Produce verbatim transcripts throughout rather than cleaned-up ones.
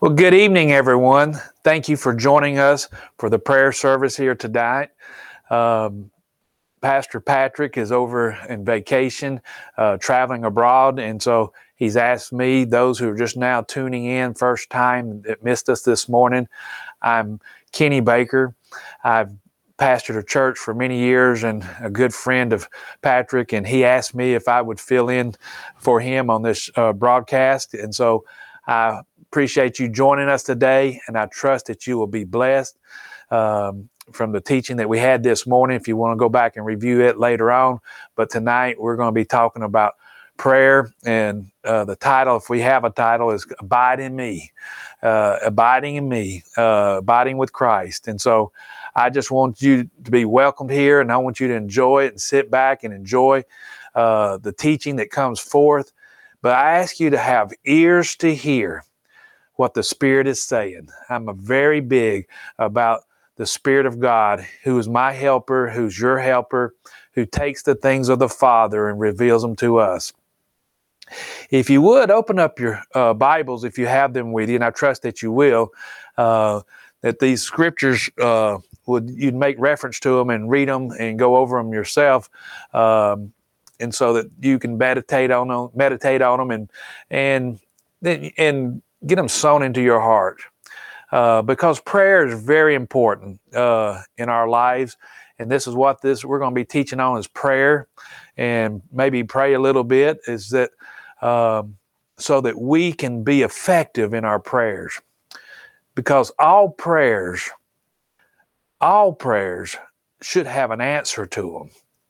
Well, good evening, everyone. Thank you for joining us for the prayer service here tonight. Um, Pastor Patrick is over in vacation, uh, traveling abroad, and so he's asked me, those who are just now tuning in, first time that missed us this morning, I'm Kenny Baker. I've pastored a church for many years and a good friend of Patrick, and he asked me if I would fill in for him on this uh, broadcast, and so I appreciate you joining us today, and I trust that you will be blessed um, from the teaching that we had this morning. If you want to go back and review it later on, but tonight we're going to be talking about prayer, and uh, the title, if we have a title, is Abide in Me, uh, abiding in me, uh, abiding with Christ. And so I just want you to be welcomed here, and I want you to enjoy it and sit back and enjoy uh, the teaching that comes forth. But I ask you to have ears to hear what the Spirit is saying. I'm a very big about the Spirit of God, who is my helper, who's your helper, who takes the things of the Father and reveals them to us. If you would, open up your uh, Bibles if you have them with you, and I trust that you will, uh, that these scriptures, uh, would you'd make reference to them and read them and go over them yourself, um, and so that you can meditate on them, meditate on them, and and then and get them sown into your heart, uh, because prayer is very important uh, in our lives. And this is what this we're going to be teaching on is prayer, and maybe pray a little bit is that um, so that we can be effective in our prayers, because all prayers, all prayers should have an answer to them.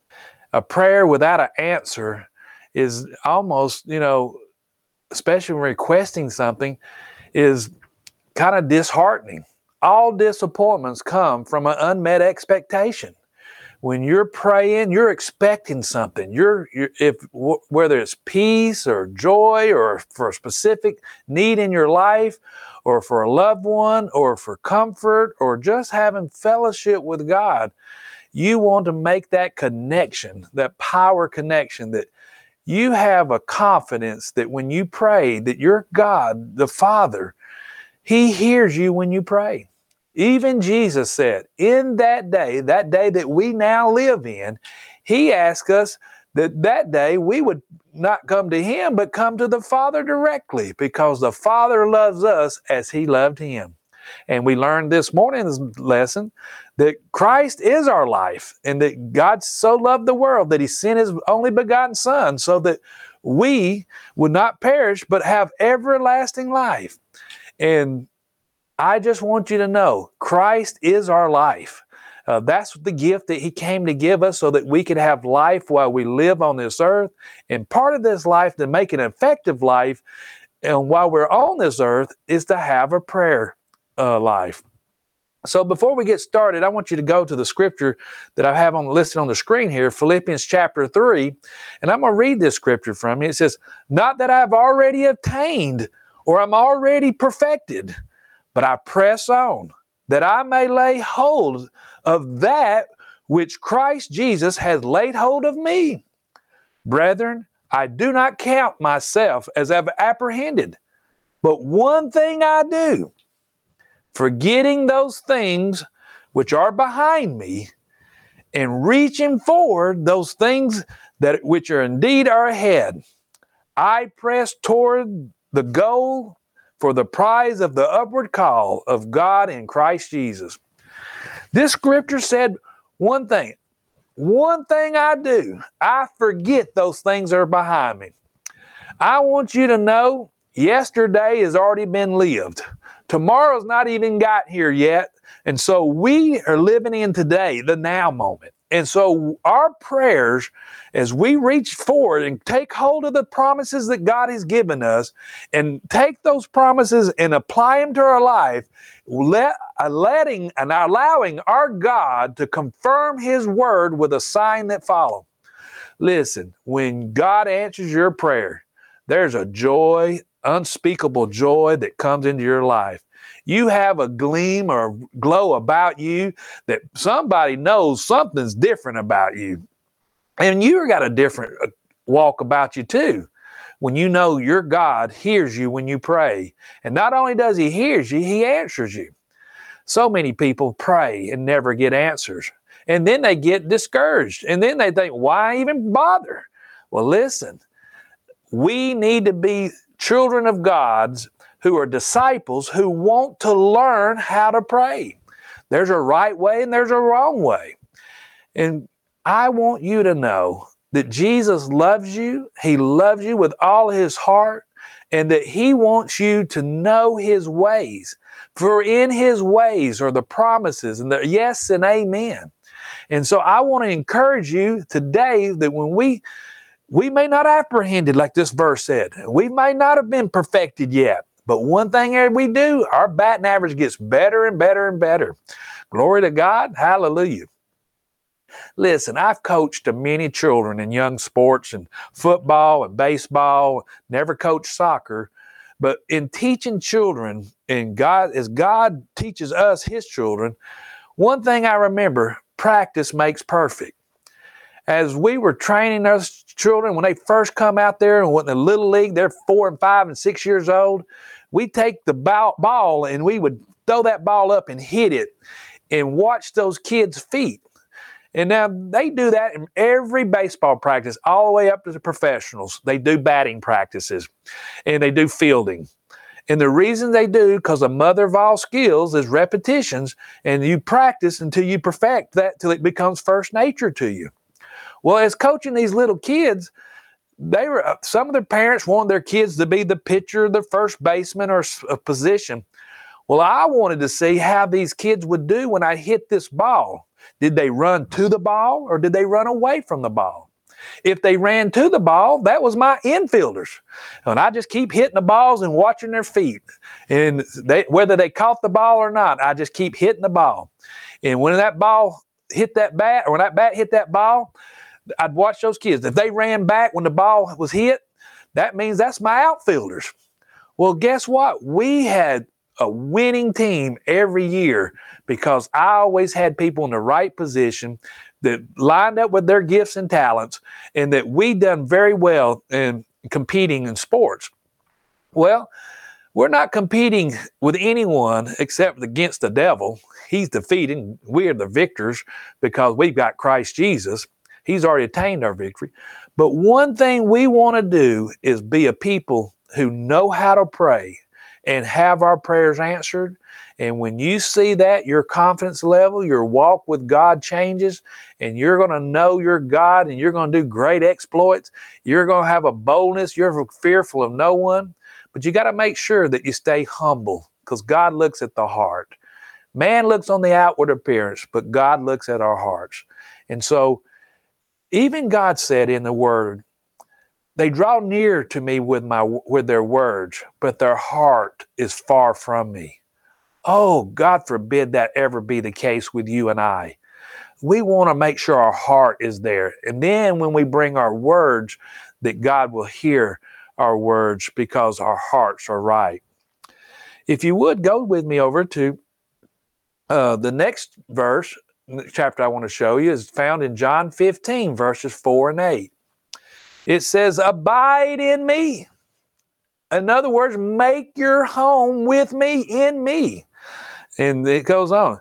A prayer without an answer is almost, you know, especially when requesting something, is kind of disheartening. All disappointments come from an unmet expectation. When you're praying, you're expecting something. You're, you're if w- whether it's peace or joy or for a specific need in your life, or for a loved one, or for comfort, or just having fellowship with God, you want to make that connection, that power connection, that you have a confidence that when you pray, that your God, the Father, He hears you when you pray. Even Jesus said, in that day, that day that we now live in, He asked us that that day we would not come to Him, but come to the Father directly, because the Father loves us as He loved Him. And we learned this morning's lesson that Christ is our life, and that God so loved the world that He sent His only begotten Son so that we would not perish but have everlasting life. And I just want you to know, Christ is our life. Uh, that's the gift that He came to give us so that we could have life while we live on this earth. And part of this life, to make an effective life, and while we're on this earth, is to have a prayer uh, life. So before we get started, I want you to go to the scripture that I have on listed on the screen here, Philippians chapter three, and I'm going to read this scripture from you. It says, "Not that I've already obtained or I'm already perfected, but I press on, that I may lay hold of that which Christ Jesus has laid hold of me. Brethren, I do not count myself as I've apprehended, but one thing I do, forgetting those things which are behind me, and reaching forward those things that which are indeed are ahead, I press toward the goal for the prize of the upward call of God in Christ Jesus." This scripture said one thing, one thing I do, I forget those things that are behind me. I want you to know, yesterday has already been lived. Tomorrow's not even got here yet. And so we are living in today, the now moment. And so our prayers, as we reach forward and take hold of the promises that God has given us, and take those promises and apply them to our life, let, uh, letting and allowing our God to confirm His word with a sign that follows. Listen, when God answers your prayer, there's a joy, unspeakable joy that comes into your life. You have a gleam or glow about you that somebody knows something's different about you. And you've got a different walk about you too. when you know your God hears you when you pray. And not only does he hear you, he answers you. So many people pray and never get answers. And then they get discouraged. And then they think, why even bother? Well, listen, we need to be children of God's who are disciples who want to learn how to pray. There's a right way and there's a wrong way. And I want you to know that Jesus loves you. He loves you with all his heart, and that he wants you to know his ways. For in his ways are the promises and the yes and amen. And so I want to encourage you today that when we we may not apprehend it like this verse said, we may not have been perfected yet, but one thing that we do, our batting average gets better and better and better. Glory to God. Hallelujah. Listen, I've coached many children in young sports and football and baseball, never coached soccer, but in teaching children, and God, as God teaches us, his children, one thing I remember, practice makes perfect. As we were training those children, when they first come out there and went in the little league, they're four and five and six years old, we take the ball and we would throw that ball up and hit it and watch those kids' feet. And now they do that in every baseball practice, all the way up to the professionals. They do batting practices and they do fielding. And the reason they do, because the mother of all skills is repetitions, and you practice until you perfect that, till it becomes first nature to you. Well, as coaching these little kids, they were some of their parents wanted their kids to be the pitcher, the first baseman, or a position. Well, I wanted to see how these kids would do when I hit this ball. Did they run to the ball or did they run away from the ball? If they ran to the ball, that was my infielders. And I just keep hitting the balls and watching their feet. And they, whether they caught the ball or not, I just keep hitting the ball. And when that ball hit that bat, or when that bat hit that ball, I'd watch those kids. If they ran back when the ball was hit, that means that's my outfielders. Well, guess what? We had a winning team every year because I always had people in the right position that lined up with their gifts and talents, and that we done very well in competing in sports. Well, we're not competing with anyone except against the devil. He's defeated. We are the victors because we've got Christ Jesus. He's already attained our victory. But one thing we want to do is be a people who know how to pray and have our prayers answered. And when you see that, your confidence level, your walk with God changes, and you're going to know your God, and you're going to do great exploits. You're going to have a boldness. You're fearful of no one. But you got to make sure that you stay humble, because God looks at the heart. Man looks on the outward appearance, but God looks at our hearts. And so even God said in the Word, they draw near to me with my with their words, but their heart is far from me. Oh, God forbid that ever be the case with you and I. We want to make sure our heart is there. And then when we bring our words, that God will hear our words because our hearts are right. If you would, go with me over to uh, the next verse, chapter I want to show you is found in John fifteen, verses four and eight. It says, abide in me. In other words, make your home with me, in me. And it goes on.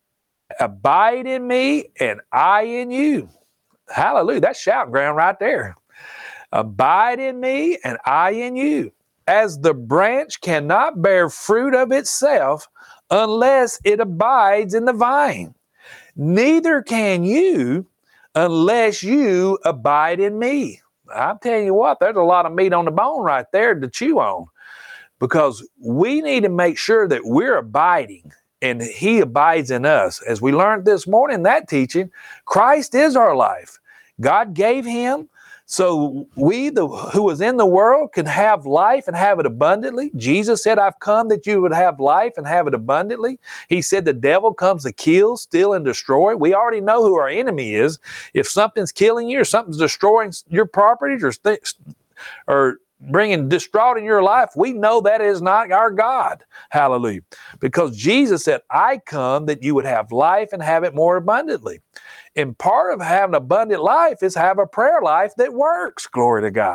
Abide in me and I in you. Hallelujah. That's shouting ground right there. Abide in me and I in you. As the branch cannot bear fruit of itself unless it abides in the vine, neither can you unless you abide in me. I'm telling you what, there's a lot of meat on the bone right there to chew on, because we need to make sure that we're abiding and he abides in us. As we learned this morning, that teaching, Christ is our life. God gave him so we, the who was in the world, can have life and have it abundantly. Jesus said, I've come that you would have life and have it abundantly. He said the devil comes to kill, steal, and destroy. We already know who our enemy is. If something's killing you or something's destroying your properties or, th- or bringing distraught in your life, we know that is not our God. Hallelujah. Because Jesus said, I come that you would have life and have it more abundantly. And part of having abundant life is have a prayer life that works. Glory to God.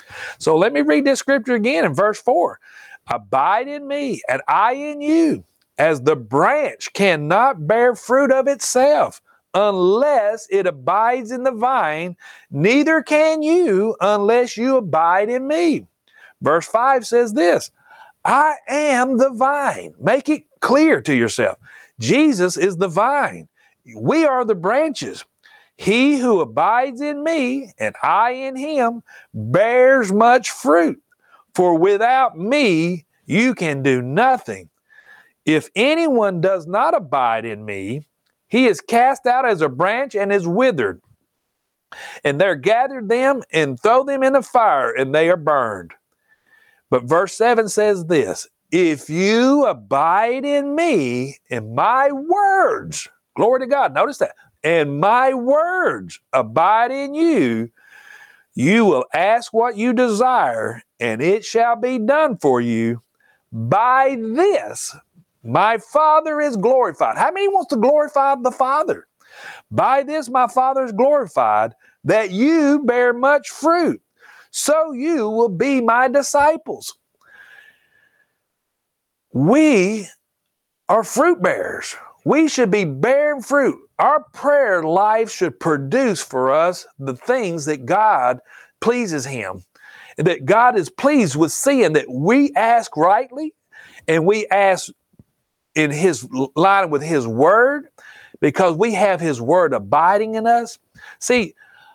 So let me read this scripture again in verse four. Abide in me, and I in you, as the branch cannot bear fruit of itself unless it abides in the vine, neither can you unless you abide in me. Verse five says this, I am the vine. Make it clear to yourself. Jesus is the vine. We are the branches. He who abides in me and I in him bears much fruit. For without me, you can do nothing. If anyone does not abide in me, he is cast out as a branch and is withered. And they're gathered them and throw them in the fire, and they are burned. But verse seven says this, if you abide in me and my words, glory to God, notice that, and my words abide in you, you will ask what you desire, and it shall be done for you. By this, my Father is glorified. How many wants to glorify the Father? By this, my Father is glorified, that you bear much fruit, so you will be my disciples. We are fruit bearers. We should be bearing fruit. Our prayer life should produce for us the things that God pleases Him. That God is pleased with seeing that we ask rightly and we ask in His line with His Word, because we have His Word abiding in us. See,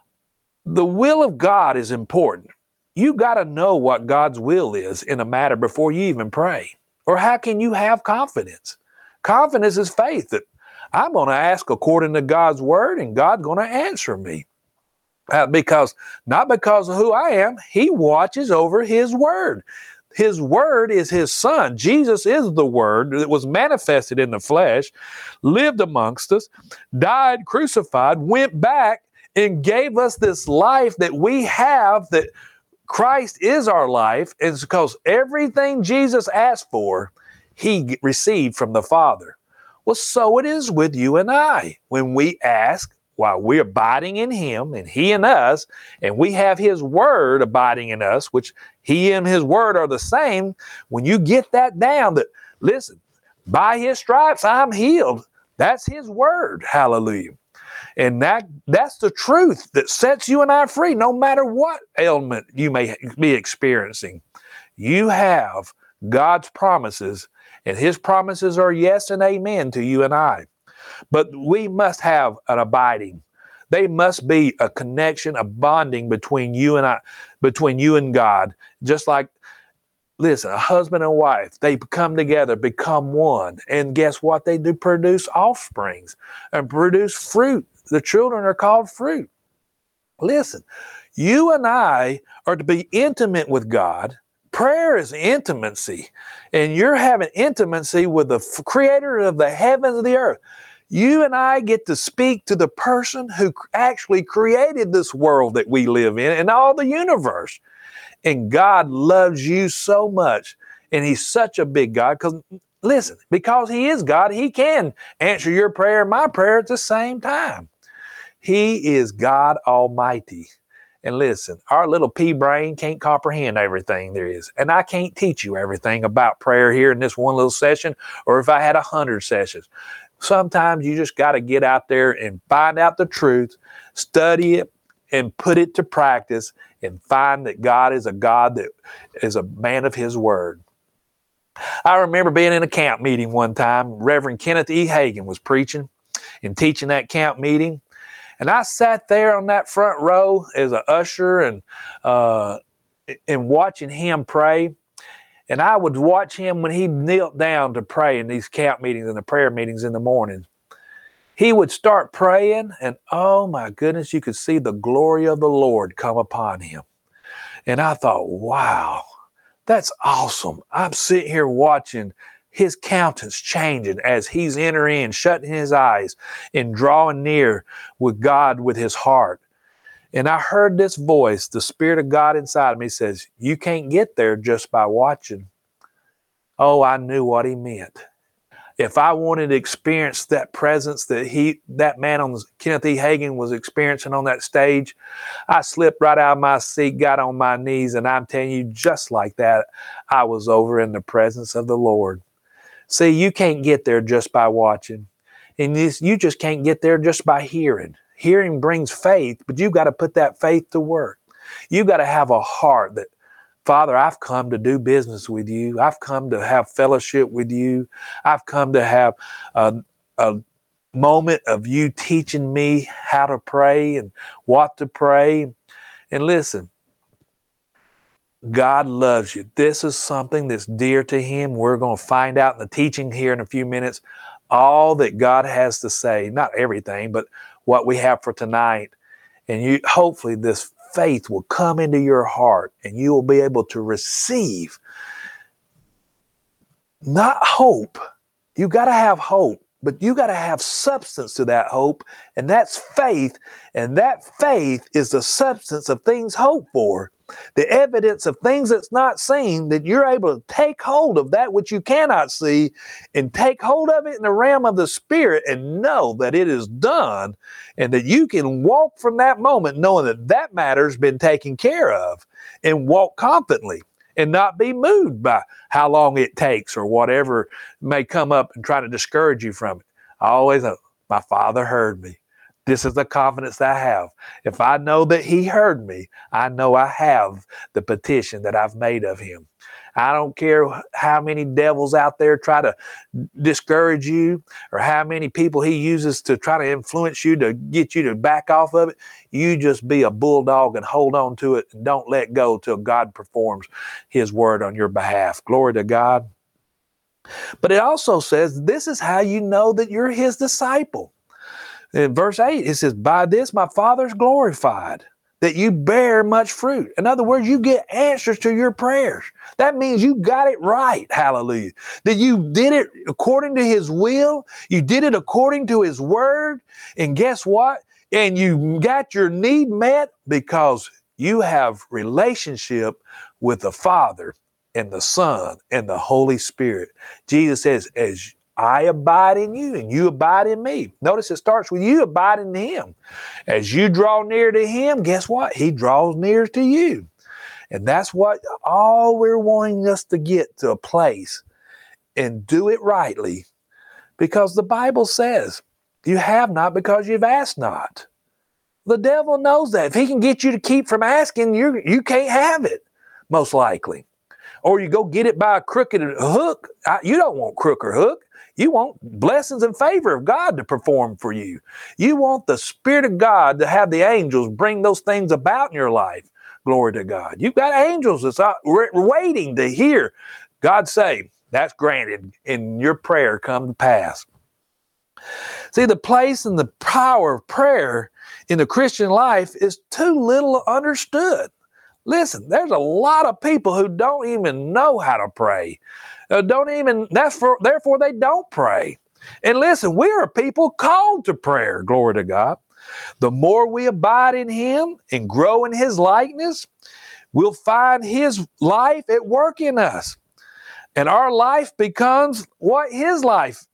the will of God is important. You got to know what God's will is in a matter before you even pray. Or how can you have confidence? Confidence is faith that I'm going to ask according to God's Word and God's going to answer me. Uh, because, not because of who I am, He watches over His Word. His Word is His Son. Jesus is the Word that was manifested in the flesh, lived amongst us, died, crucified, went back, and gave us this life that we have, that Christ is our life. And it's because everything Jesus asked for, He received from the Father. Well, so it is with you and I. When we ask, while we're abiding in Him and He in us, and we have His Word abiding in us, which He and His Word are the same, when you get that down, that, listen, by His stripes I'm healed. That's His Word. Hallelujah. And that that's the truth that sets you and I free, no matter what ailment you may be experiencing. You have God's promises, and His promises are yes and amen to you and I. But we must have an abiding. They must be a connection, a bonding between you and I, between you and God. Just like, listen, a husband and wife, they come together, become one. And guess what? They do produce offsprings and produce fruit. The children are called fruit. Listen, you and I are to be intimate with God. Prayer is intimacy. And you're having intimacy with the Creator of the heavens and the earth. You and I get to speak to the person who actually created this world that we live in and all the universe. And God loves you so much. And He's such a big God. Because, listen, because He is God, He can answer your prayer and my prayer at the same time. He is God Almighty. And listen, our little pea brain can't comprehend everything there is. And I can't teach you everything about prayer here in this one little session, or if I had a hundred sessions. Sometimes you just got to get out there and find out the truth, study it, and put it to practice, and find that God is a God that is a man of His Word. I remember being in a camp meeting one time. Reverend Kenneth E. Hagin was preaching and teaching that camp meeting. And I sat there on that front row as an usher and uh, and watching him pray. And I would watch him when he knelt down to pray in these camp meetings and the prayer meetings in the morning. He would start praying, and oh my goodness, you could see the glory of the Lord come upon him. And I thought, wow, that's awesome. I'm sitting here watching his countenance changing as he's entering, shutting his eyes, and drawing near with God with his heart. And I heard this voice, the Spirit of God inside of me says, you can't get there just by watching. Oh, I knew what he meant. If I wanted to experience that presence that he, that man on the, Kenneth E. Hagin was experiencing on that stage, I slipped right out of my seat, got on my knees, and I'm telling you, just like that, I was over in the presence of the Lord. See, you can't get there just by watching. And this, you just can't get there just by hearing. Hearing brings faith, but you've got to put that faith to work. You've got to have a heart that, Father, I've come to do business with you. I've come to have fellowship with you. I've come to have a, a moment of you teaching me how to pray and what to pray. And listen, God loves you. This is something that's dear to him. We're going to find out in the teaching here in a few minutes all that God has to say, not everything, but what we have for tonight. And you, hopefully this faith will come into your heart and you will be able to receive, not hope. You got to have hope, but you got to have substance to that hope, and that's faith. And that faith is the substance of things hoped for, the evidence of things that's not seen, that you're able to take hold of that which you cannot see and take hold of it in the realm of the Spirit and know that it is done, and that you can walk from that moment knowing that that matter's been taken care of, and walk confidently and not be moved by how long it takes or whatever may come up and try to discourage you from it. I always know, my Father heard me. This is the confidence that I have. If I know that he heard me, I know I have the petition that I've made of him. I don't care how many devils out there try to discourage you or how many people he uses to try to influence you to get you to back off of it. You just be a bulldog and hold on to it and don't let go till God performs his word on your behalf. Glory to God. But it also says this is how you know that you're his disciple. In verse eight, it says, by this my Father's glorified, that you bear much fruit. In other words, you get answers to your prayers. That means you got it right, hallelujah. That you did it according to his will, you did it according to his word, and guess what? And you got your need met because you have relationship with the Father and the Son and the Holy Spirit. Jesus says, as I abide in you and you abide in me. Notice it starts with you abiding in him. As you draw near to him, guess what? He draws near to you. And that's what all we're wanting us to get to a place and do it rightly, because the Bible says you have not because you've asked not. The devil knows that. If he can get you to keep from asking, you you can't have it, most likely. Or you go get it by a crooked hook. You don't want crook or hook. You want blessings and favor of God to perform for you. You want the Spirit of God to have the angels bring those things about in your life. Glory to God. You've got angels that's waiting to hear God say, that's granted, and your prayer come to pass. See, the place and the power of prayer in the Christian life is too little understood. Listen, there's a lot of people who don't even know how to pray. Uh, don't even, that's for, therefore they don't pray. And listen, we are people called to prayer, glory to God. The more we abide in him and grow in his likeness, we'll find his life at work in us. And our life becomes what his life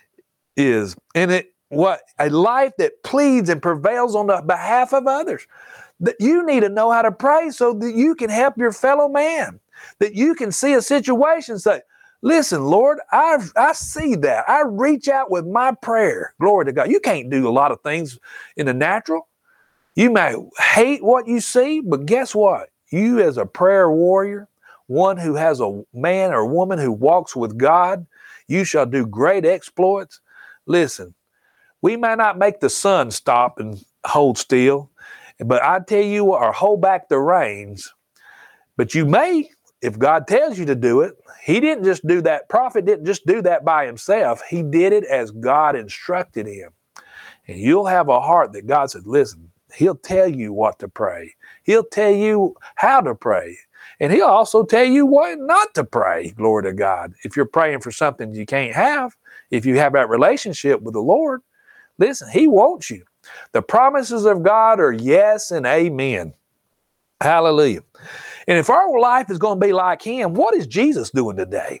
is. And it what a life that pleads and prevails on the behalf of others. That you need to know how to pray so that you can help your fellow man. That you can see a situation and say, listen, Lord, I I see that. I reach out with my prayer. Glory to God. You can't do a lot of things in the natural. You may hate what you see, but guess what? You as a prayer warrior, one who has a man or woman who walks with God, you shall do great exploits. Listen, we may not make the sun stop and hold still, but I tell you what, or hold back the reins, but you may, if God tells you to do it. He didn't just do that. Prophet didn't just do that by himself. He did it as God instructed him. And you'll have a heart that God said, listen, he'll tell you what to pray. He'll tell you how to pray. And he'll also tell you what not to pray, glory to God. If you're praying for something you can't have, if you have that relationship with the Lord, listen, he wants you. The promises of God are yes and amen. Hallelujah. And if our life is going to be like him, what is Jesus doing today?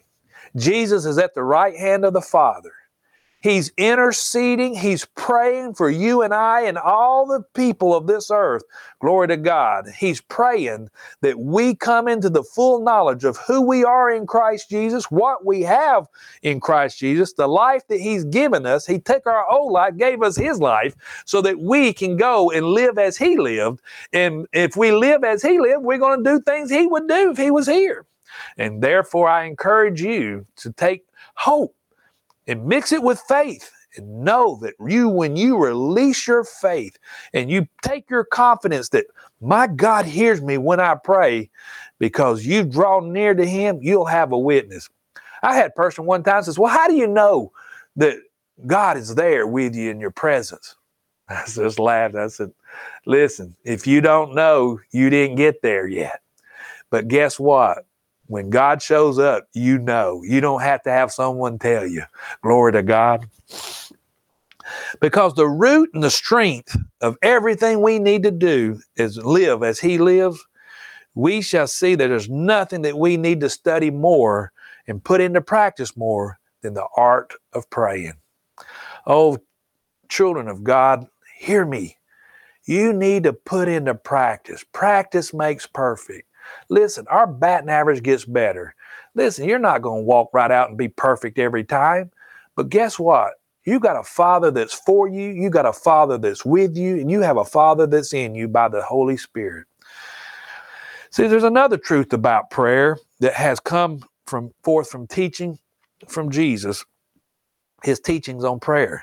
Jesus is at the right hand of the Father. He's interceding. He's praying for you and I and all the people of this earth. Glory to God. He's praying that we come into the full knowledge of who we are in Christ Jesus, what we have in Christ Jesus, the life that He's given us. He took our old life, gave us His life so that we can go and live as He lived. And if we live as He lived, we're going to do things He would do if He was here. And therefore, I encourage you to take hope and mix it with faith, and know that you, when you release your faith and you take your confidence that my God hears me when I pray, because you draw near to Him, you'll have a witness. I had a person one time says, well, how do you know that God is there with you in your presence? I just laughed. I said, listen, if you don't know, you didn't get there yet. But guess what? When God shows up, you know. You don't have to have someone tell you. Glory to God. Because the root and the strength of everything we need to do is live as He lives. We shall see that there's nothing that we need to study more and put into practice more than the art of praying. Oh, children of God, hear me. You need to put into practice. Practice makes perfect. Listen, our batting average gets better. Listen, you're not going to walk right out and be perfect every time. But guess what? You got a Father that's for you. You got a Father that's with you. And you have a Father that's in you by the Holy Spirit. See, there's another truth about prayer that has come from forth from teaching from Jesus, His teachings on prayer.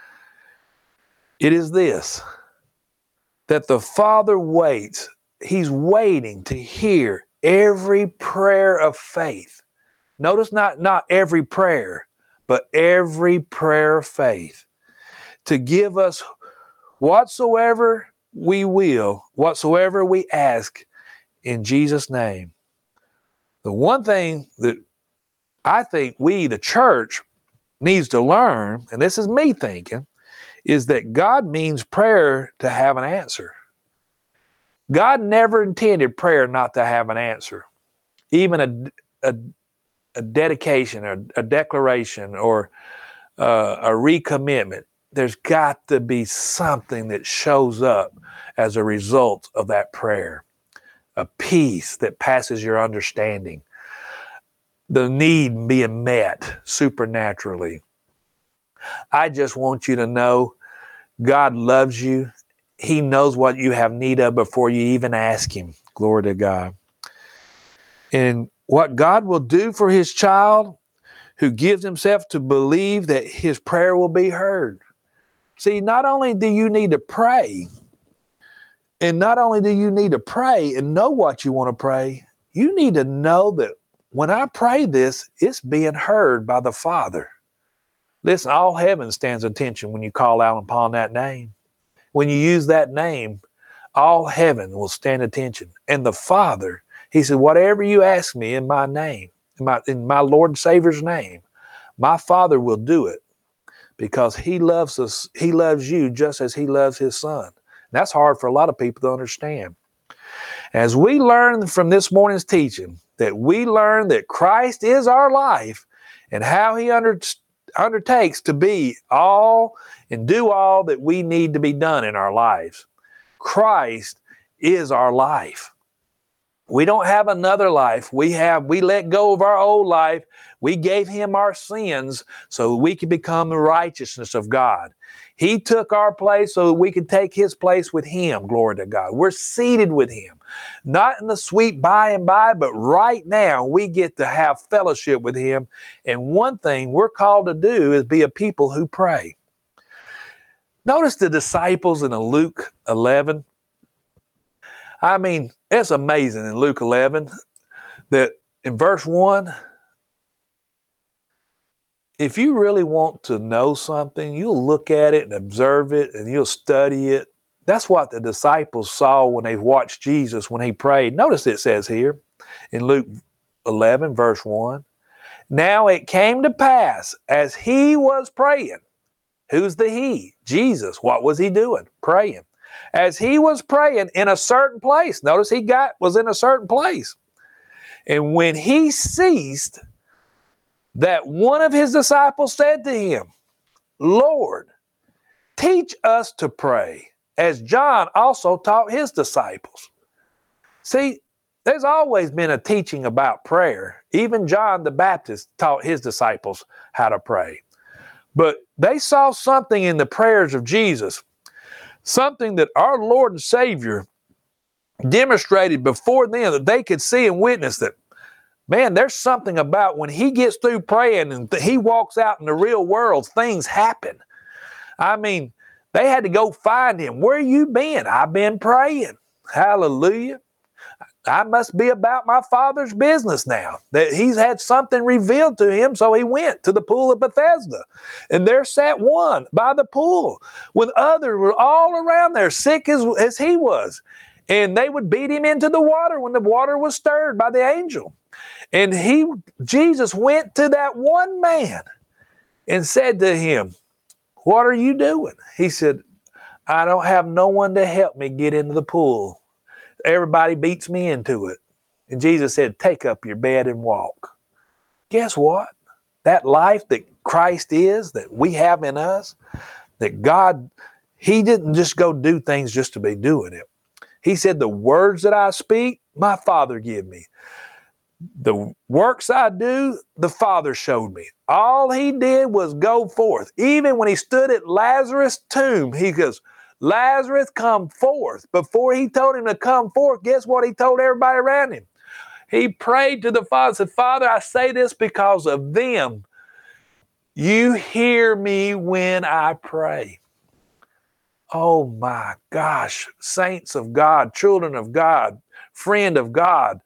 It is this, that the Father waits. He's waiting to hear every prayer of faith. Notice not, not every prayer, but every prayer of faith, to give us whatsoever we will, whatsoever we ask in Jesus' name. The one thing that I think we, the church, needs to learn, and this is me thinking, is that God means prayer to have an answer. God never intended prayer not to have an answer. Even a, a, a dedication, or a declaration, or uh, a recommitment. There's got to be something that shows up as a result of that prayer. A peace that passes your understanding. The need being met supernaturally. I just want you to know God loves you. He knows what you have need of before you even ask Him. Glory to God. And what God will do for His child who gives himself to believe that his prayer will be heard. See, not only do you need to pray, and not only do you need to pray and know what you want to pray, you need to know that when I pray this, it's being heard by the Father. Listen, all heaven stands attention when you call out upon that name. When you use that name, all heaven will stand attention. And the Father, He said, whatever you ask me in my name, in my, in my Lord and Savior's name, my Father will do it because He loves us. He loves you just as He loves His Son. And that's hard for a lot of people to understand. As we learn from this morning's teaching, that we learn that Christ is our life and how He under, undertakes to be all and do all that we need to be done in our lives. Christ is our life. We don't have another life. We have, we let go of our old life. We gave Him our sins so we could become the righteousness of God. He took our place so that we could take His place with Him. Glory to God. We're seated with Him. Not in the sweet by and by, but right now we get to have fellowship with Him. And one thing we're called to do is be a people who pray. Notice the disciples in Luke eleven. I mean, it's amazing in Luke eleven that in verse one, if you really want to know something, you'll look at it and observe it and you'll study it. That's what the disciples saw when they watched Jesus when He prayed. Notice it says here in Luke eleven, verse one, now it came to pass as He was praying. Who's the He? Jesus. What was He doing? Praying. As He was praying in a certain place. Notice He got was in a certain place. And when He ceased, that one of his disciples said to him, Lord, teach us to pray, as John also taught his disciples. See, there's always been a teaching about prayer. Even John the Baptist taught his disciples how to pray. But they saw something in the prayers of Jesus, something that our Lord and Savior demonstrated before them, that they could see and witness that, man, there's something about when he gets through praying and he walks out in the real world, things happen. I mean, they had to go find him. Where you been? I've been praying. Hallelujah. I must be about my Father's business now. That he's had something revealed to him, so he went to the pool of Bethesda. And there sat one by the pool, with others were all around there, sick as, as he was. And they would beat him into the water when the water was stirred by the angel. And he, Jesus went to that one man and said to him, what are you doing? He said, I don't have no one to help me get into the pool. Everybody beats me into it. And Jesus said, take up your bed and walk. Guess what? That life that Christ is, that we have in us, that God, he didn't just go do things just to be doing it. He said, the words that I speak, my Father give me. The works I do, the Father showed me. All he did was go forth. Even when he stood at Lazarus' tomb, he goes, Lazarus, come forth. Before he told him to come forth, guess what he told everybody around him? He prayed to the Father, said, Father, I say this because of them. You hear me when I pray. Oh my gosh, saints of God, children of God, friend of God,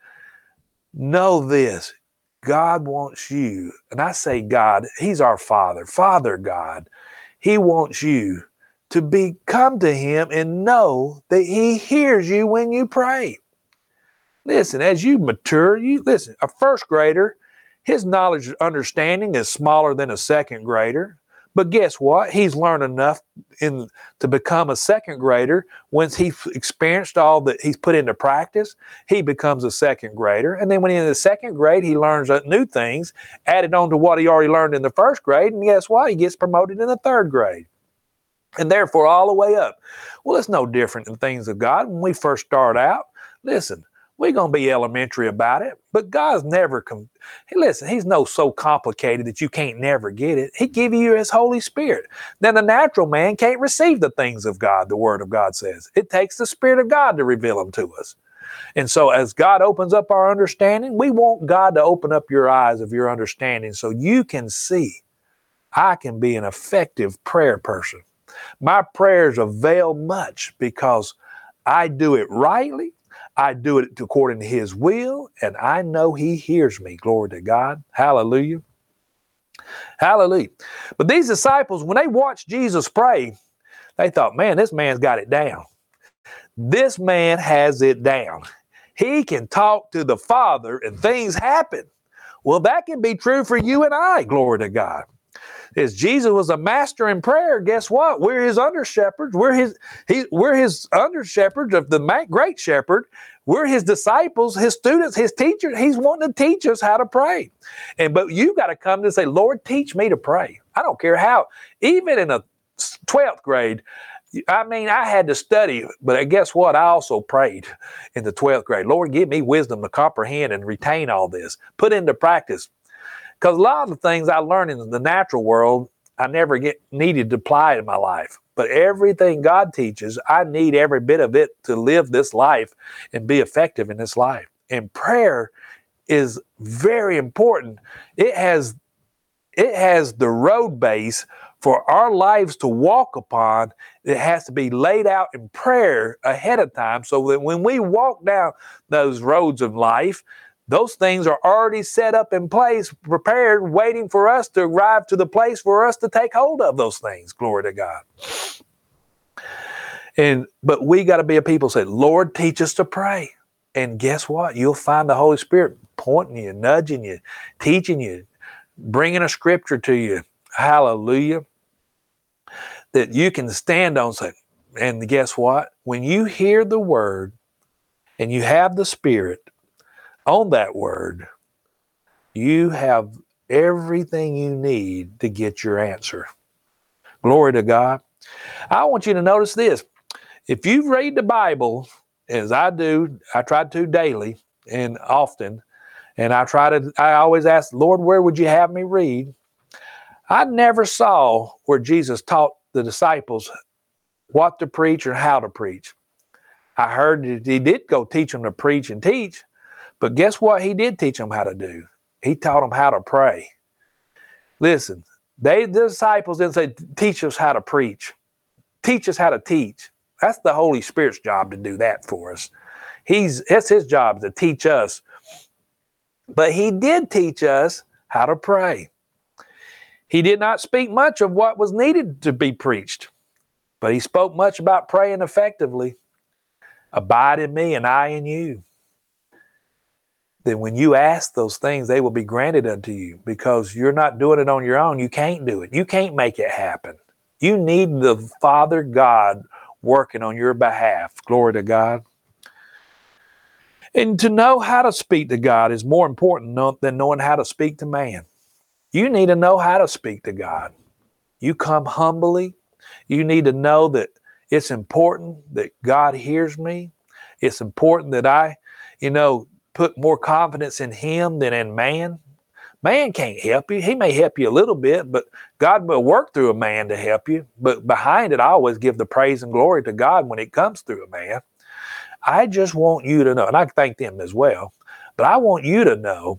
know this. God wants you, and I say God, he's our Father, Father God. He wants you to be come to him and know that he hears you when you pray. Listen, as you mature, you listen, a first grader, his knowledge and understanding is smaller than a second grader. But guess what? He's learned enough in to become a second grader. Once he's experienced all that he's put into practice, he becomes a second grader. And then when he's in the second grade, he learns new things added on to what he already learned in the first grade. And guess what? He gets promoted in the third grade. And therefore, all the way up. Well, it's no different in things of God. When we first start out, listen, we're going to be elementary about it, but God's never, com- hey, listen, he's no so complicated that you can't never get it. He give you his Holy Spirit. Now, the natural man can't receive the things of God, the Word of God says. It takes the Spirit of God to reveal them to us. And so as God opens up our understanding, we want God to open up your eyes of your understanding so you can see, I can be an effective prayer person. My prayers avail much because I do it rightly. I do it according to his will, and I know he hears me. Glory to God. Hallelujah. Hallelujah. But these disciples, when they watched Jesus pray, they thought, man, this man's got it down. This man has it down. He can talk to the Father and things happen. Well, that can be true for you and I. Glory to God. As Jesus was a master in prayer, guess what? We're his under shepherds. We're his he, we're his under shepherds of the great shepherd. We're his disciples, his students, his teachers. He's wanting to teach us how to pray. And but you got to come to say, Lord, teach me to pray. I don't care how. Even in a twelfth grade, I mean, I had to study, but guess what? I also prayed in the twelfth grade. Lord, give me wisdom to comprehend and retain all this. Put into practice. Because a lot of things I learned in the natural world, I never get needed to apply in my life. But everything God teaches, I need every bit of it to live this life and be effective in this life. And prayer is very important. It has, it has the road base for our lives to walk upon. It has to be laid out in prayer ahead of time so that when we walk down those roads of life, those things are already set up in place, prepared, waiting for us to arrive to the place for us to take hold of those things. Glory to God. And but we got to be a people who say, Lord, teach us to pray. And guess what? You'll find the Holy Spirit pointing you, nudging you, teaching you, bringing a scripture to you. Hallelujah. That you can stand on. Say, and guess what? When you hear the word and you have the Spirit on that word, you have everything you need to get your answer. Glory to God. I want you to notice this. If you read the Bible, as I do, I try to daily and often, and I try to, I always ask, Lord, where would you have me read? I never saw where Jesus taught the disciples what to preach or how to preach. I heard that he did go teach them to preach and teach, but guess what he did teach them how to do? He taught them how to pray. Listen, they, the disciples didn't say, teach us how to preach. Teach us how to teach. That's the Holy Spirit's job to do that for us. He's, it's his job to teach us. But he did teach us how to pray. He did not speak much of what was needed to be preached, but he spoke much about praying effectively. Abide in me and I in you. Then when you ask those things, they will be granted unto you, because you're not doing it on your own. You can't do it. You can't make it happen. You need the Father God working on your behalf. Glory to God. And to know how to speak to God is more important than knowing how to speak to man. You need to know how to speak to God. You come humbly. You need to know that it's important that God hears me. It's important that I, you know, put more confidence in him than in man. Man can't help you. He may help you a little bit, but God will work through a man to help you. But behind it, I always give the praise and glory to God when it comes through a man. I just want you to know, and I thank them as well, but I want you to know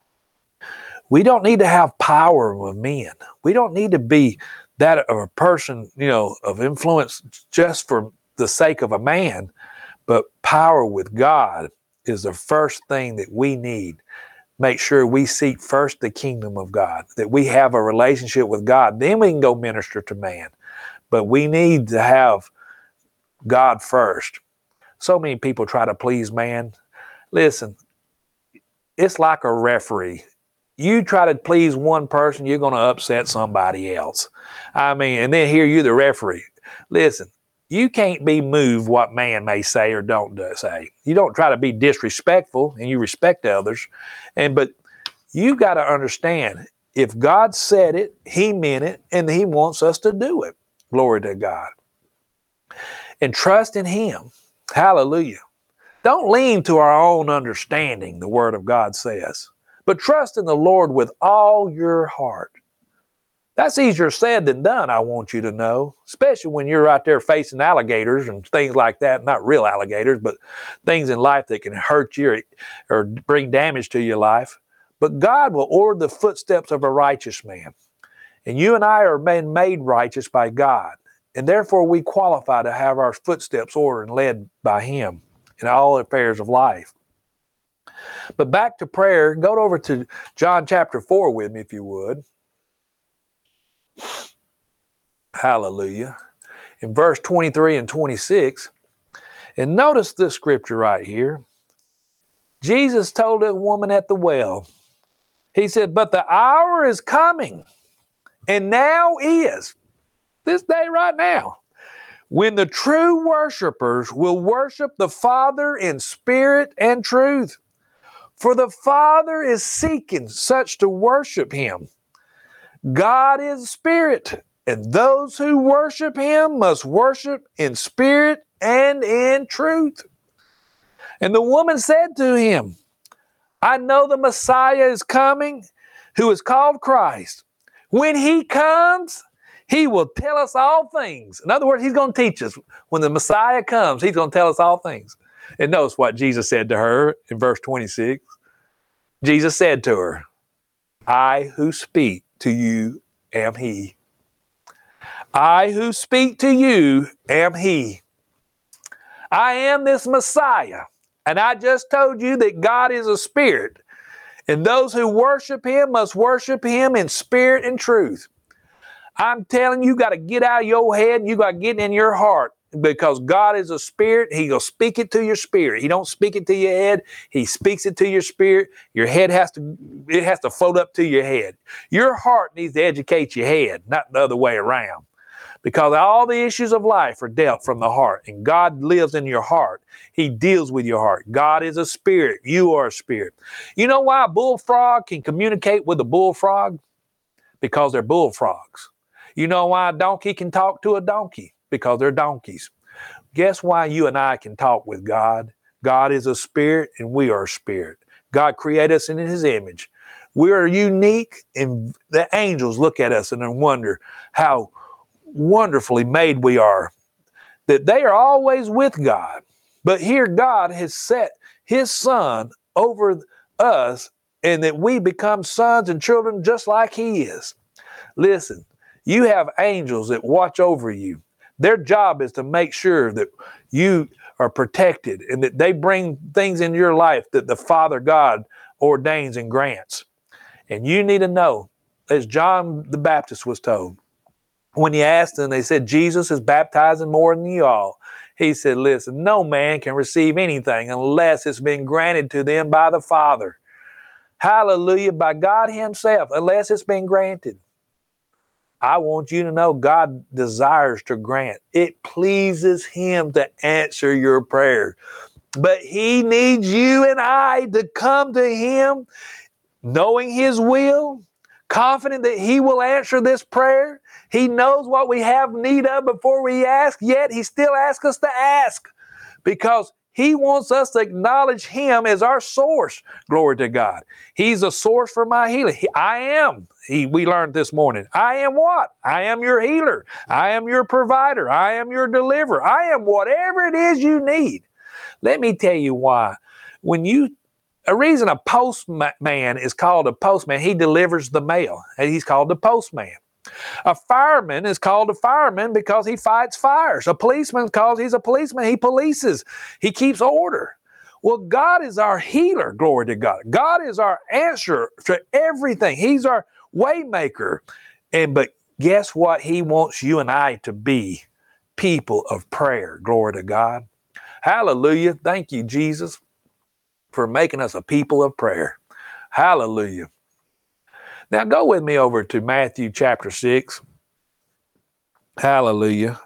we don't need to have power with men. We don't need to be that of a person, you know, of influence just for the sake of a man, but power with God is the first thing that we need. Make sure we seek first the kingdom of God, that we have a relationship with God. Then we can go minister to man. But we need to have God first. So many people try to please man. Listen, it's like a referee. You try to please one person, you're going to upset somebody else. I mean, and then here you're the referee. Listen, you can't be moved what man may say or don't say. You don't try to be disrespectful, and you respect others. And but you got to understand, if God said it, he meant it, and he wants us to do it. Glory to God. And trust in him. Hallelujah. Don't lean to our own understanding, the word of God says, but trust in the Lord with all your heart. That's easier said than done, I want you to know, especially when you're out there facing alligators and things like that. Not real alligators, but things in life that can hurt you or, or bring damage to your life. But God will order the footsteps of a righteous man. And you and I are being made righteous by God. And therefore we qualify to have our footsteps ordered and led by him in all affairs of life. But back to prayer, go over to John chapter four with me if you would. Hallelujah. In verse twenty-three and twenty-six, and notice this scripture right here. Jesus told a woman at the well, he said, but the hour is coming, and now is, this day right now, when the true worshipers will worship the Father in spirit and truth. For the Father is seeking such to worship him. God is spirit, and those who worship him must worship in spirit and in truth. And the woman said to him, I know the Messiah is coming, who is called Christ. When he comes, he will tell us all things. In other words, he's going to teach us. When the Messiah comes, he's going to tell us all things. And notice what Jesus said to her in verse twenty-six. Jesus said to her, I who speak to you am he. I who speak to you am he. I am this Messiah. And I just told you that God is a spirit. And those who worship him must worship him in spirit and truth. I'm telling you, you got to get out of your head. You got to get in your heart, because God is a spirit. He will speak it to your spirit. He don't speak it to your head. He speaks it to your spirit. Your head has to, it has to float up to your head. Your heart needs to educate your head, not the other way around. because all the issues of life are dealt from the heart, and God lives in your heart. He deals with your heart. God is a spirit. You are a spirit. You know why a bullfrog can communicate with a bullfrog? Because they're bullfrogs. You know why a donkey can talk to a donkey? Because they're donkeys. Guess why you and I can talk with God? God is a spirit, and we are a spirit. God created us in his image. We are unique, and the angels look at us and then wonder how wonderfully made we are, that they are always with God. But here God has set his son over us, and that we become sons and children just like he is. Listen, you have angels that watch over you. Their job is to make sure that you are protected and that they bring things in your life that the Father God ordains and grants. And you need to know, as John the Baptist was told, when he asked them, they said, Jesus is baptizing more than you all. He said, listen, no man can receive anything unless it's been granted to them by the Father. Hallelujah, by God himself, unless it's been granted. I want you to know God desires to grant. It pleases him to answer your prayer. But he needs you and I to come to him knowing his will, confident that he will answer this prayer. He knows what we have need of before we ask, yet he still asks us to ask because he wants us to acknowledge him as our source. Glory to God. He's a source for my healing. He, I am. He, we learned this morning. I am what? I am your healer. I am your provider. I am your deliverer. I am whatever it is you need. Let me tell you why. When you, a reason a postman is called a postman, he delivers the mail. And he's called the postman. A fireman is called a fireman because he fights fires. A policeman is called he's a policeman. He polices. He keeps order. Well, God is our healer. Glory to God. God is our answer to everything. He's our way maker. And but guess what? He wants you and I to be people of prayer. Glory to God. Hallelujah. Thank you, Jesus, for making us a people of prayer. Hallelujah. Now go with me over to Matthew chapter six. Hallelujah.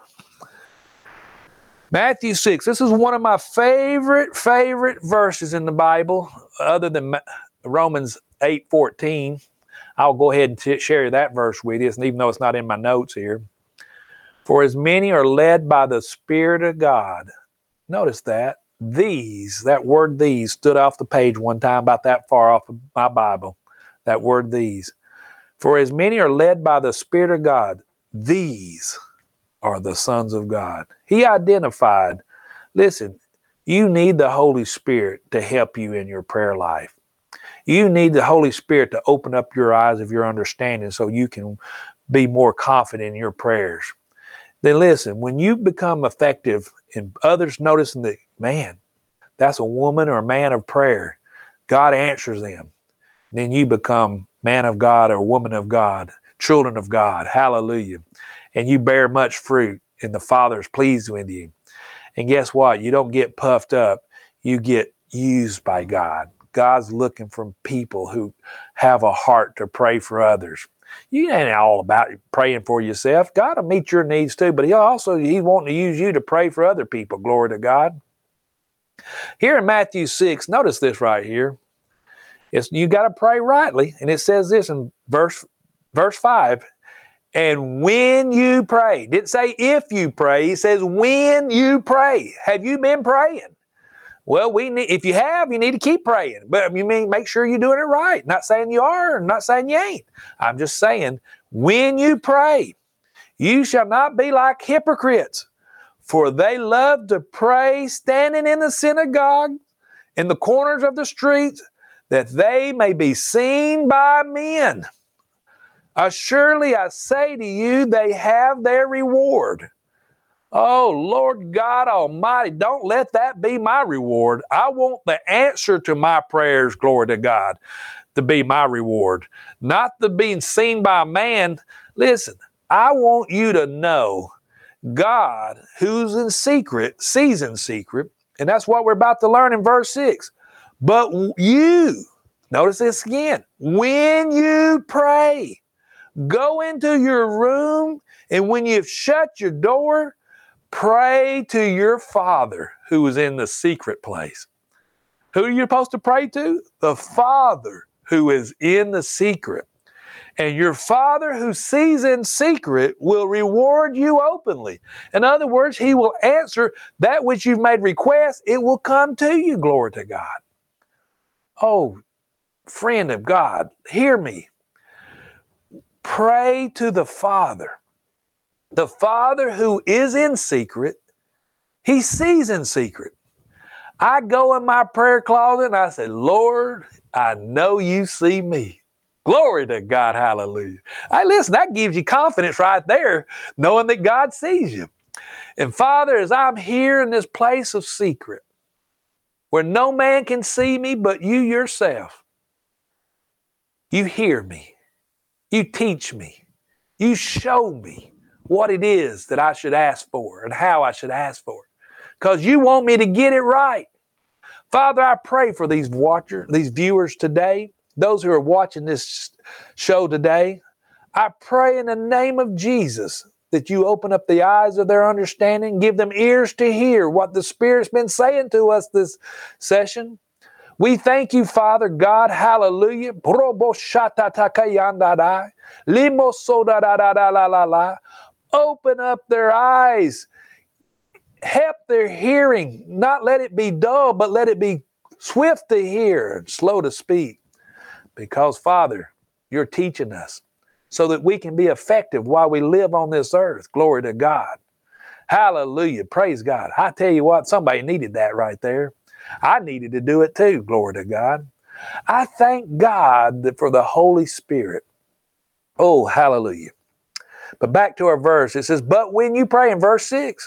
Matthew six. This is one of my favorite, favorite verses in the Bible, other than Romans eight fourteen. I'll go ahead and t- share that verse with you, even though it's not in my notes here. For as many are led by the Spirit of God. Notice that. These, that word these, stood off the page one time about that far off of my Bible. That word these. For as many are led by the Spirit of God, these are the sons of God. He identified, listen, you need the Holy Spirit to help you in your prayer life. You need the Holy Spirit to open up your eyes of your understanding so you can be more confident in your prayers. Then listen, when you become effective and others noticing that, man, that's a woman or a man of prayer, God answers them. Then you become man of God or woman of God, children of God. Hallelujah. And you bear much fruit, and the Father is pleased with you. And guess what? You don't get puffed up. You get used by God. God's looking for people who have a heart to pray for others. You ain't all about praying for yourself. God will meet your needs too, but he also, he's wanting to use you to pray for other people. Glory to God. Here in Matthew six, notice this right here. It's, you got to pray rightly. And it says this in verse, verse five. And when you pray, didn't say if you pray, he says when you pray. Have you been praying? Well, we need, if you have, you need to keep praying. But you mean make sure you're doing it right. Not saying you are, not saying you ain't. I'm just saying, when you pray, you shall not be like hypocrites, for they love to pray standing in the synagogue, in the corners of the streets, that they may be seen by men. Surely I say to you, they have their reward. Oh, Lord God Almighty, don't let that be my reward. I want the answer to my prayers, glory to God, to be my reward. Not the being seen by man. Listen, I want you to know God, who's in secret, sees in secret. And that's what we're about to learn in verse six. But you, notice this again, when you pray, Go into your room, and when you've shut your door, pray to your Father who is in the secret place. Who are you supposed to pray to? The Father who is in the secret. And your Father who sees in secret will reward you openly. In other words, He will answer that which you've made request. It will come to you, glory to God. Oh, friend of God, hear me. Pray to the Father. The Father who is in secret, He sees in secret. I go in my prayer closet and I say, Lord, I know you see me. Glory to God, hallelujah. Hey, listen, that gives you confidence right there, knowing that God sees you. And Father, as I'm here in this place of secret, where no man can see me but you yourself, you hear me, you teach me, you show me what it is that I should ask for and how I should ask for it, because you want me to get it right. Father, I pray for these watchers, these viewers today, those who are watching this show today. I pray in the name of Jesus that you open up the eyes of their understanding, give them ears to hear what the Spirit's been saying to us this session. We thank you, Father God, hallelujah. Open up their eyes. Help their hearing. Not let it be dull, but let it be swift to hear and slow to speak. Because, Father, you're teaching us so that we can be effective while we live on this earth. Glory to God. Hallelujah. Praise God. I tell you what, somebody needed that right there. I needed to do it too. Glory to God. I thank God for the Holy Spirit. Oh, hallelujah. But back to our verse. It says, but when you pray in verse six,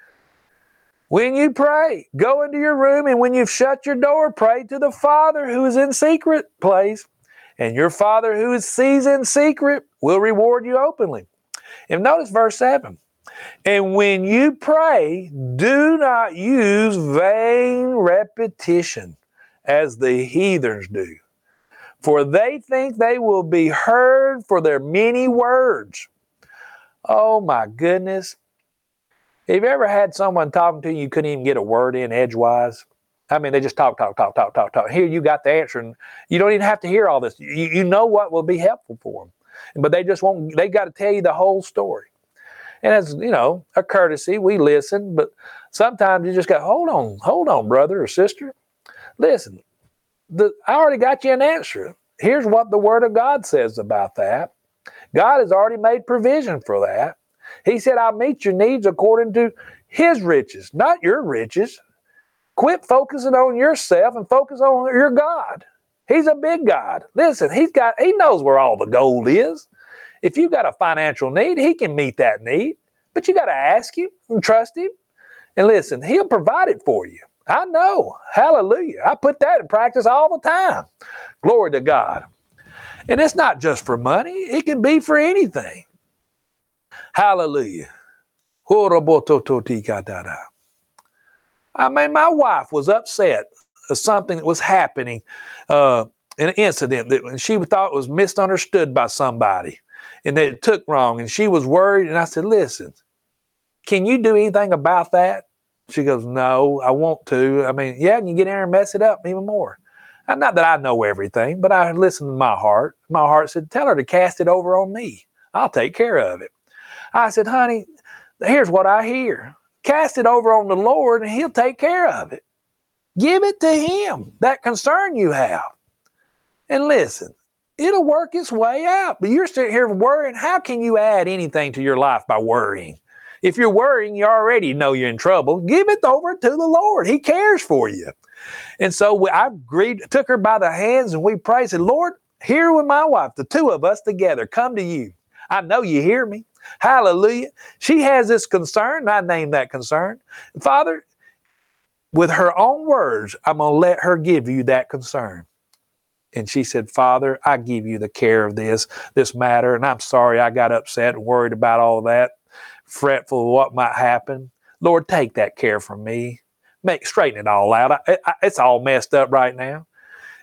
when you pray, go into your room, and when you've shut your door, pray to the Father who is in secret place. And your Father who sees in secret will reward you openly. And notice verse seven. And when you pray, do not use vain repetition as the heathens do, for they think they will be heard for their many words. Oh my goodness. Have you ever had someone talking to you, you couldn't even get a word in edgewise? I mean, they just talk, talk, talk, talk, talk, talk. Here you got the answer, and you don't even have to hear all this. You, you know what will be helpful for them. But they just won't, they got to tell you the whole story. And as, you know, a courtesy, we listen, but sometimes you just go, hold on, hold on, brother or sister. Listen, the, I already got you an answer. Here's what the Word of God says about that. God has already made provision for that. He said, I'll meet your needs according to His riches, not your riches. Quit focusing on yourself and focus on your God. He's a big God. Listen, he's got, He knows where all the gold is. If you've got a financial need, He can meet that need. But you got to ask Him and trust Him. And listen, He'll provide it for you. I know. Hallelujah. I put that in practice all the time. Glory to God. And it's not just for money. It can be for anything. Hallelujah. I mean, my wife was upset at something that was happening, uh, an incident that she thought was misunderstood by somebody and that it took wrong, and she was worried. And I said, listen, can you do anything about that? She goes, no, I want to. I mean, yeah, and you get in there and mess it up even more. And not that I know everything, but I listened to my heart. My heart said, tell her to cast it over on me. I'll take care of it. I said, honey, here's what I hear. Cast it over on the Lord and He'll take care of it. Give it to Him, that concern you have. And listen, it'll work its way out. But you're sitting here worrying. How can you add anything to your life by worrying? If you're worrying, you already know you're in trouble. Give it over to the Lord. He cares for you. And so I agreed, took her by the hands, and we prayed, said, Lord, here with my wife, the two of us together, come to you. I know you hear me. Hallelujah. She has this concern, and I named that concern. Father, with her own words, I'm going to let her give you that concern. And she said, Father, I give you the care of this, this matter, and I'm sorry I got upset and worried about all that, fretful of what might happen. Lord, take that care from me. Make straighten it all out. I, I, it's all messed up right now.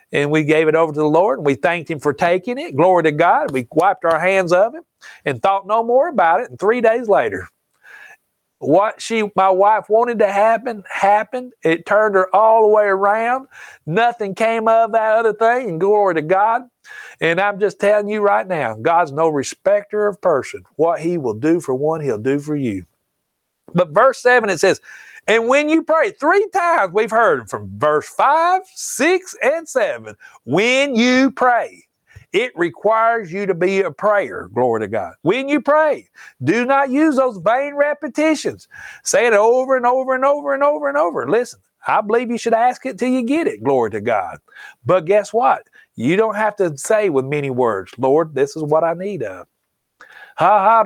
and we gave it over to the Lord, and we thanked him for taking it. Glory to God. We wiped our hands of it and thought no more about it. And three days later, what she, my wife wanted to happen, happened. It turned her all the way around. Nothing came of that other thing, and glory to God. And I'm just telling you right now, God's no respecter of person. What he will do for one, he'll do for you. But verse seven, it says, and when you pray, three times we've heard from verse five, six, and seven, when you pray. It requires you to be a prayer, glory to God. When you pray, do not use those vain repetitions. Say it over and over and over and over and over. Listen, I believe you should ask it till you get it, glory to God. But guess what? You don't have to say with many words, Lord, this is what I need of. I'll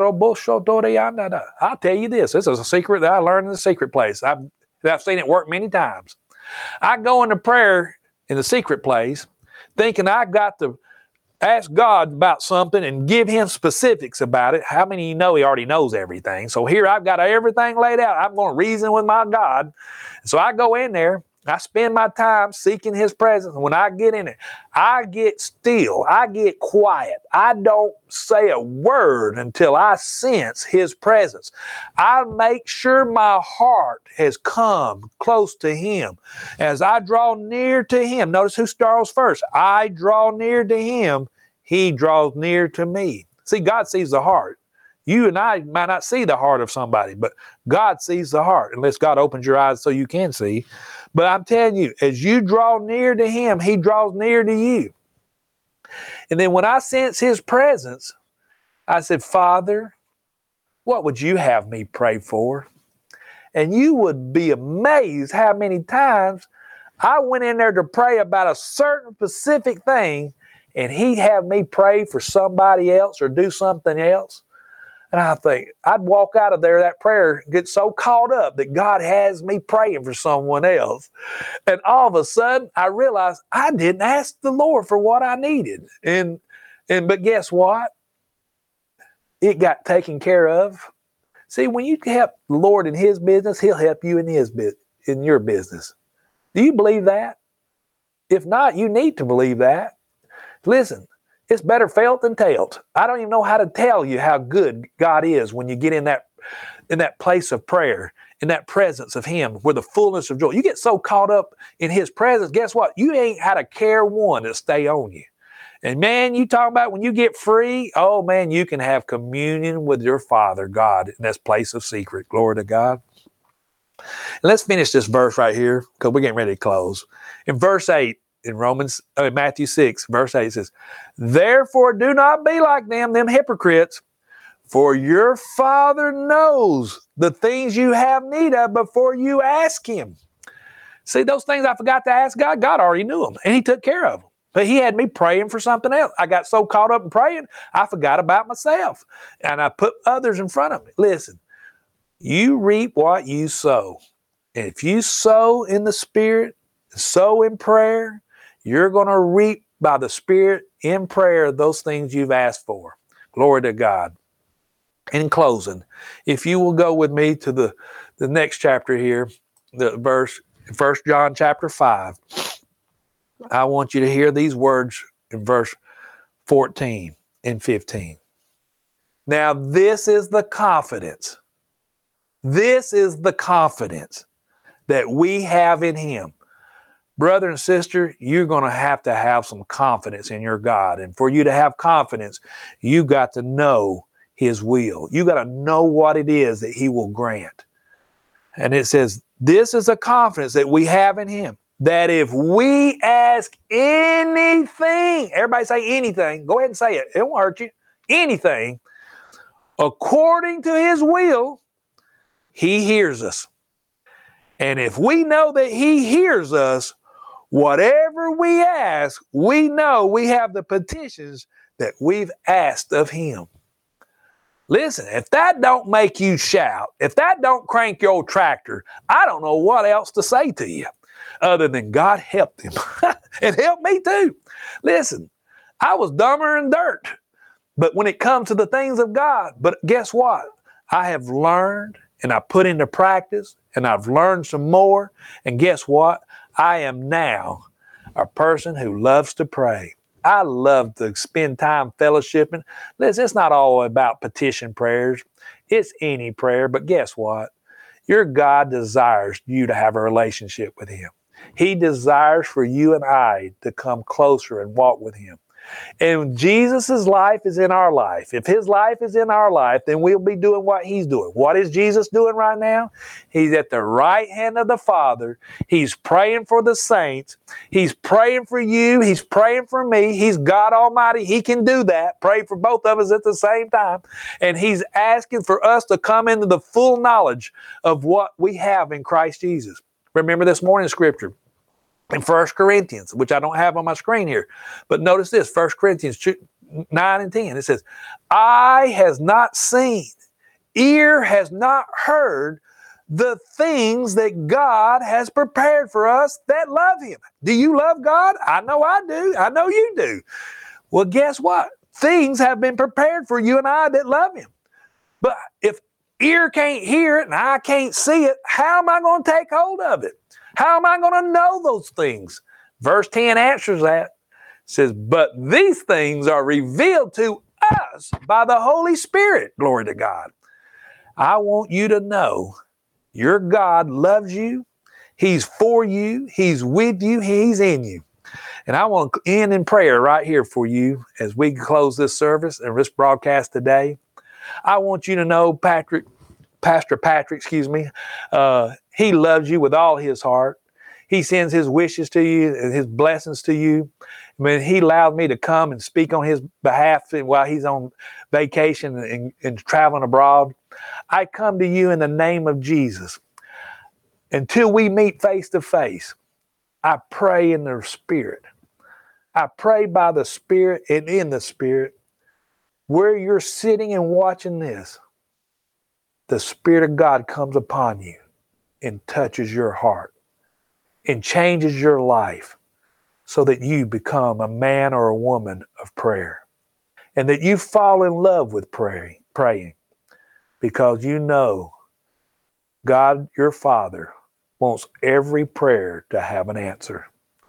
tell you this. This is a secret that I learned in the secret place. I've, I've seen it work many times. I go into prayer in the secret place thinking I've got to ask God about something and give him specifics about it. How many of you know he already knows everything? So here I've got everything laid out. I'm going to reason with my God. So I go in there. I spend my time seeking his presence. When I get in it, I get still. I get quiet. I don't say a word until I sense his presence. I make sure my heart has come close to him. As I draw near to him, notice who draws first. I draw near to him. He draws near to me. See, God sees the heart. You and I might not see the heart of somebody, but God sees the heart, unless God opens your eyes so you can see. But I'm telling you, as you draw near to him, he draws near to you. And then when I sense his presence, I said, Father, what would you have me pray for? And you would be amazed how many times I went in there to pray about a certain specific thing, and he'd have me pray for somebody else or do something else. And I think, I'd walk out of there, that prayer, get so caught up that God has me praying for someone else. And all of a sudden, I realized I didn't ask the Lord for what I needed. And, and but guess what? It got taken care of. See, when you help the Lord in his business, he'll help you in his bu- in your business. Do you believe that? If not, you need to believe that. Listen, it's better felt than told. I don't even know how to tell you how good God is when you get in that in that place of prayer, in that presence of him, where the fullness of joy. You get so caught up in his presence, guess what? You ain't had a care one to stay on you. And man, you talk about when you get free, oh man, you can have communion with your Father, God, in this place of secret. Glory to God. And let's finish this verse right here, because we're getting ready to close. In verse eight, in Romans, uh, Matthew six, verse eight, it says, therefore do not be like them, them hypocrites, for your Father knows the things you have need of before you ask him. See, those things I forgot to ask God, God already knew them, and he took care of them. But he had me praying for something else. I got so caught up in praying, I forgot about myself, and I put others in front of me. Listen, you reap what you sow. And if you sow in the Spirit, sow in prayer, you're going to reap by the Spirit in prayer those things you've asked for. Glory to God. In closing, if you will go with me to the, the next chapter here, the verse, First John chapter five, I want you to hear these words in verse fourteen and fifteen. Now this is the confidence. This is the confidence that we have in him. Brother and sister, you're going to have to have some confidence in your God. And for you to have confidence, you got to know his will. You got to know what it is that he will grant. And it says, this is a confidence that we have in him, that if we ask anything, everybody say anything, go ahead and say it, it won't hurt you, anything, according to his will, he hears us. And if we know that he hears us, whatever we ask, we know we have the petitions that we've asked of him. Listen, if that don't make you shout, if that don't crank your tractor, I don't know what else to say to you other than God helped him and help me too. Listen, I was dumber than dirt, but when it comes to the things of God, but guess what? I have learned and I put into practice and I've learned some more. And guess what? I am now a person who loves to pray. I love to spend time fellowshipping. Listen, it's not all about petition prayers. It's any prayer, but guess what? Your God desires you to have a relationship with Him. He desires for you and I to come closer and walk with Him. And Jesus' life is in our life. If His life is in our life, then we'll be doing what He's doing. What is Jesus doing right now? He's at the right hand of the Father. He's praying for the saints. He's praying for you. He's praying for me. He's God Almighty. He can do that. Pray for both of us at the same time. And He's asking for us to come into the full knowledge of what we have in Christ Jesus. Remember this morning's scripture in First Corinthians, which I don't have on my screen here. But notice this, First Corinthians nine and ten. It says, eye has not seen, ear has not heard the things that God has prepared for us that love Him. Do you love God? I know I do. I know you do. Well, guess what? Things have been prepared for you and I that love Him. But if ear can't hear it and I can't see it, how am I going to take hold of it? How am I going to know those things? Verse ten answers that. It says, but these things are revealed to us by the Holy Spirit. Glory to God. I want you to know your God loves you. He's for you. He's with you. He's in you. And I want to end in prayer right here for you as we close this service and this broadcast today. I want you to know, Patrick, Pastor Patrick, excuse me, uh, he loves you with all his heart. He sends his wishes to you and his blessings to you. I mean, he allowed me to come and speak on his behalf while he's on vacation and, and traveling abroad. I come to you in the name of Jesus. Until we meet face to face, I pray in the Spirit. I pray by the Spirit and in the Spirit. Where you're sitting and watching this, the Spirit of God comes upon you and touches your heart and changes your life so that you become a man or a woman of prayer and that you fall in love with praying, praying because you know God, your Father, wants every prayer to have an answer.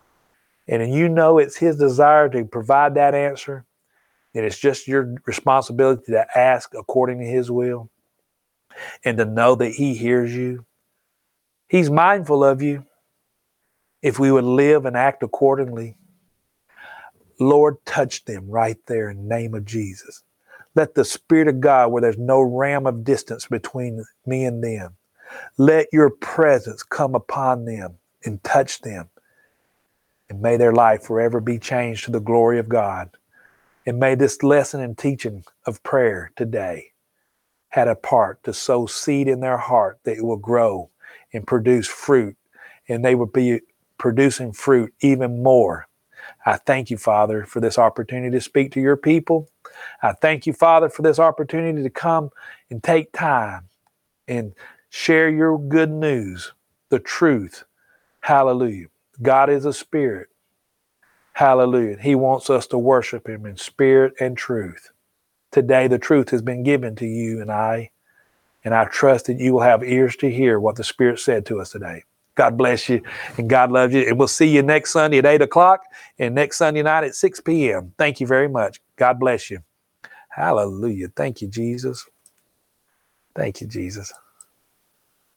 And you know it's His desire to provide that answer, and it's just your responsibility to ask according to His will and to know that He hears you. He's mindful of you if we would live and act accordingly. Lord, touch them right there in the name of Jesus. Let the Spirit of God, where there's no ram of distance between me and them, let your presence come upon them and touch them. And may their life forever be changed to the glory of God. And may this lesson and teaching of prayer today had a part to sow seed in their heart that it will grow and produce fruit, and they will be producing fruit even more. I thank you, Father, for this opportunity to speak to your people. I thank you, Father, for this opportunity to come and take time and share your good news, the truth. Hallelujah. God is a spirit. Hallelujah. He wants us to worship Him in spirit and truth. Today, the truth has been given to you and I, and I trust that you will have ears to hear what the Spirit said to us today. God bless you, and God loves you. And we'll see you next Sunday at eight o'clock and next Sunday night at six p.m. Thank you very much. God bless you. Hallelujah. Thank you, Jesus. Thank you, Jesus.